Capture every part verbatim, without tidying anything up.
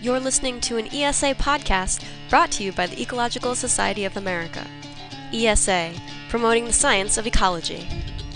You're listening to an E S A podcast brought to you by the Ecological Society of America. E S A, promoting the science of ecology.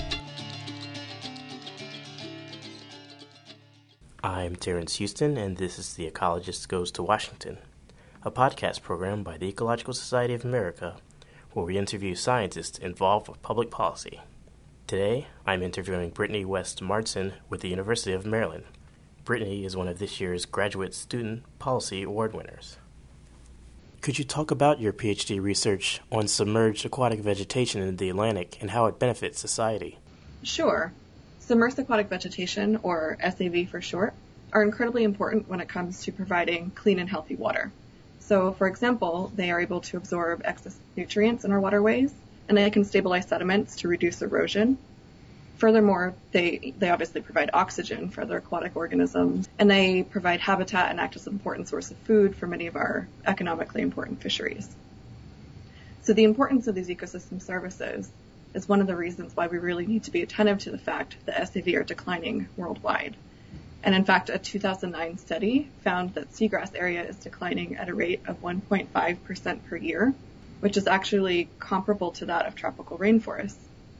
I'm Terrence Houston, and this is The Ecologist Goes to Washington, a podcast program by the Ecological Society of America, where we interview scientists involved with public policy. Today, I'm interviewing Brittany West Martson with the University of Maryland. Brittany is one of this year's Graduate Student Policy Award winners. Could you talk about your PhD research on submerged aquatic vegetation in the Atlantic and how it benefits society? Sure. Submerged aquatic vegetation, or S A V for short, are incredibly important when it comes to providing clean and healthy water. So, for example, they are able to absorb excess nutrients in our waterways, and they can stabilize sediments to reduce erosion. Furthermore, they, they obviously provide oxygen for other aquatic organisms, and they provide habitat and act as an important source of food for many of our economically important fisheries. So the importance of these ecosystem services is one of the reasons why we really need to be attentive to the fact that S A V are declining worldwide. And in fact, a two thousand nine study found that seagrass area is declining at a rate of one point five percent per year, which is actually comparable to that of tropical rainforests.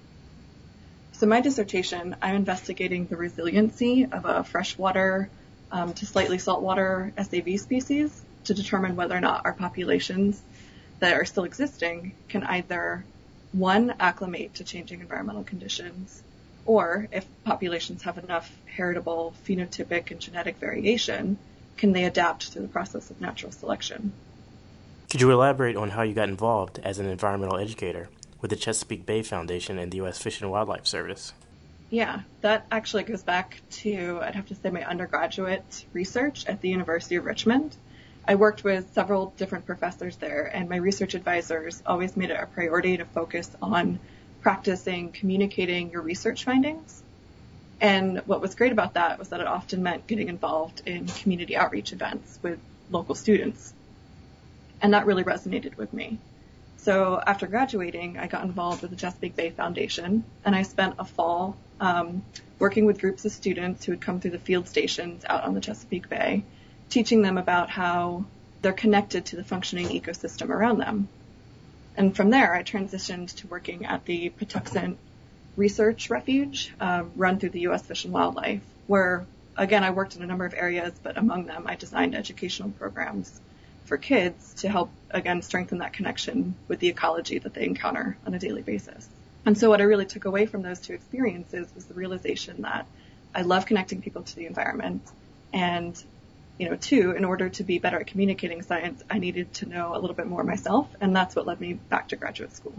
So my dissertation, I'm investigating the resiliency of a freshwater um, to slightly saltwater S A V species to determine whether or not our populations that are still existing can either, one, acclimate to changing environmental conditions, or if populations have enough heritable, phenotypic, and genetic variation, can they adapt through the process of natural selection? Could you elaborate on how you got involved as an environmental educator with the Chesapeake Bay Foundation and the U S Fish and Wildlife Service? Yeah, that actually goes back to, I'd have to say, my undergraduate research at the University of Richmond. I worked with several different professors there, and my research advisors always made it a priority to focus on practicing communicating your research findings. And what was great about that was that it often meant getting involved in community outreach events with local students. And that really resonated with me. So after graduating, I got involved with the Chesapeake Bay Foundation, and I spent a fall um, working with groups of students who had come through the field stations out on the Chesapeake Bay, teaching them about how they're connected to the functioning ecosystem around them. And from there, I transitioned to working at the Patuxent Research Refuge, uh, run through the U S Fish and Wildlife, where, again, I worked in a number of areas, but among them, I designed educational programs for kids to help, again, strengthen that connection with the ecology that they encounter on a daily basis. And so what I really took away from those two experiences was the realization that I love connecting people to the environment. And, you know, two, in order to be better at communicating science, I needed to know a little bit more myself, and that's what led me back to graduate school.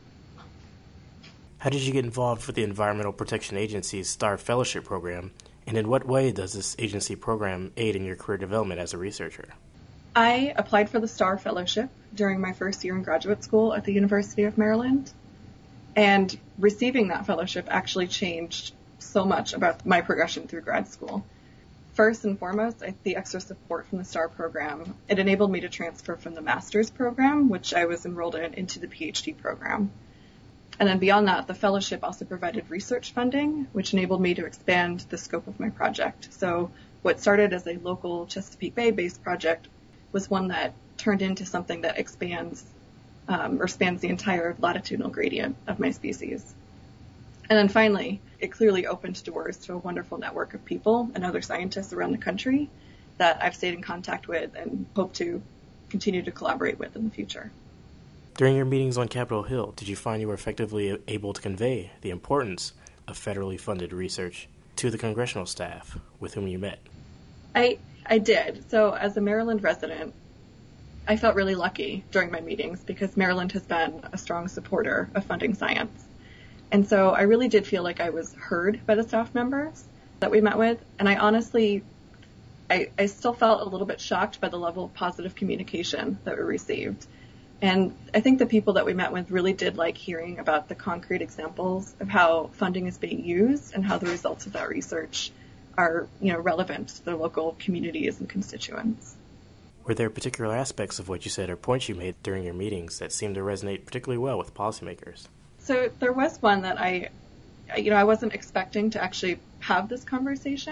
How did you get involved with the Environmental Protection Agency's STAR Fellowship Program, and in what way does this agency program aid in your career development as a researcher? I applied for the STAR Fellowship during my first year in graduate school at the University of Maryland, and receiving that fellowship actually changed so much about my progression through grad school. First and foremost, I, the extra support from the STAR program, it enabled me to transfer from the master's program, which I was enrolled in, into the PhD program. And then beyond that, the fellowship also provided research funding, which enabled me to expand the scope of my project. So what started as a local Chesapeake Bay-based project was one that turned into something that expands um, or spans the entire latitudinal gradient of my species. And then finally, it clearly opened doors to a wonderful network of people and other scientists around the country that I've stayed in contact with and hope to continue to collaborate with in the future. During your meetings on Capitol Hill, did you find you were effectively able to convey the importance of federally funded research to the congressional staff with whom you met? I I did. So as a Maryland resident, I felt really lucky during my meetings because Maryland has been a strong supporter of funding science. And so I really did feel like I was heard by the staff members that we met with. And I honestly, I, I still felt a little bit shocked by the level of positive communication that we received. And I think the people that we met with really did like hearing about the concrete examples of how funding is being used and how the results of that research are, you know, relevant to their local communities and constituents. Were there particular aspects of what you said or points you made during your meetings that seemed to resonate particularly well with policymakers? So there was one that I, you know, I wasn't expecting to actually have this conversation.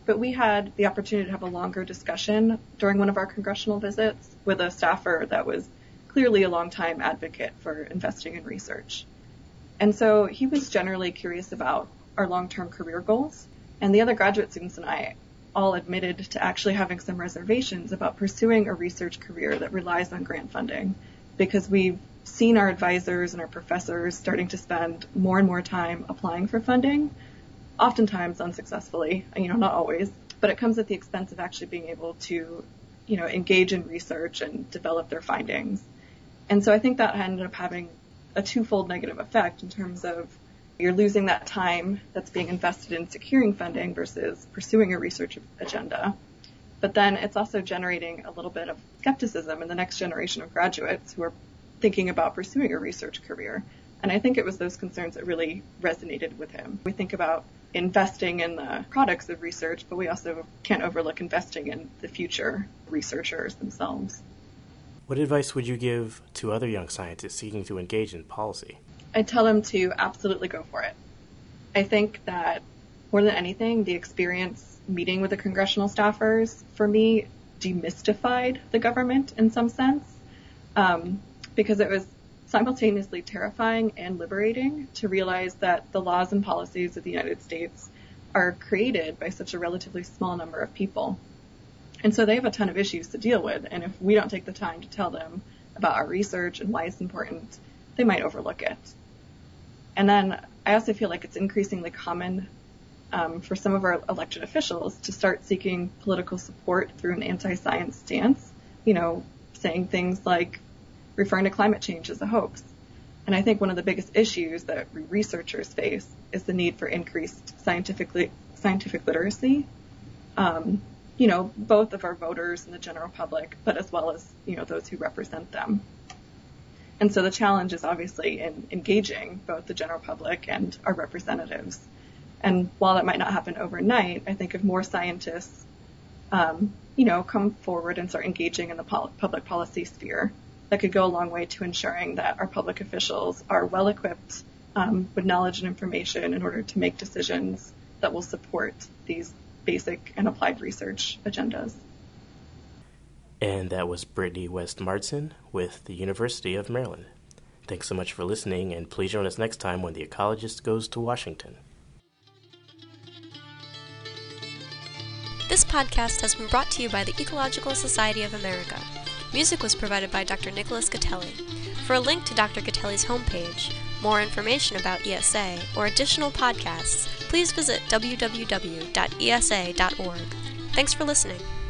But we had the opportunity to have a longer discussion during one of our congressional visits with a staffer that was clearly a longtime advocate for investing in research. And so he was generally curious about our long-term career goals. And the other graduate students and I all admitted to actually having some reservations about pursuing a research career that relies on grant funding, because we've seen our advisors and our professors starting to spend more and more time applying for funding, oftentimes unsuccessfully, you know, not always, but it comes at the expense of actually being able to, you know, engage in research and develop their findings. And so I think that ended up having a twofold negative effect in terms of you're losing that time that's being invested in securing funding versus pursuing a research agenda. But then it's also generating a little bit of skepticism in the next generation of graduates who are thinking about pursuing a research career. And I think it was those concerns that really resonated with him. We think about investing in the products of research, but we also can't overlook investing in the future researchers themselves. What advice would you give to other young scientists seeking to engage in policy? I'd tell them to absolutely go for it. I think that more than anything, the experience meeting with the congressional staffers, for me, demystified the government in some sense, um, because it was simultaneously terrifying and liberating to realize that the laws and policies of the United States are created by such a relatively small number of people. And so they have a ton of issues to deal with, and if we don't take the time to tell them about our research and why it's important, they might overlook it. And then I also feel like it's increasingly common um, for some of our elected officials to start seeking political support through an anti-science stance, you know, saying things like referring to climate change as a hoax. And I think one of the biggest issues that researchers face is the need for increased scientific, scientific literacy, um, you know, both of our voters and the general public, but as well as, you know, those who represent them. And so the challenge is obviously in engaging both the general public and our representatives. And while that might not happen overnight, I think if more scientists, um, you know, come forward and start engaging in the pol- public policy sphere, that could go a long way to ensuring that our public officials are well equipped um, with knowledge and information in order to make decisions that will support these basic and applied research agendas. And that was Brittany West Martson with the University of Maryland. Thanks so much for listening, and please join us next time when The Ecologist Goes to Washington. This podcast has been brought to you by the Ecological Society of America. Music was provided by Doctor Nicholas Gatelli. For a link to Doctor Gatelli's homepage, more information about E S A, or additional podcasts, please visit w w w dot e s a dot org. Thanks for listening.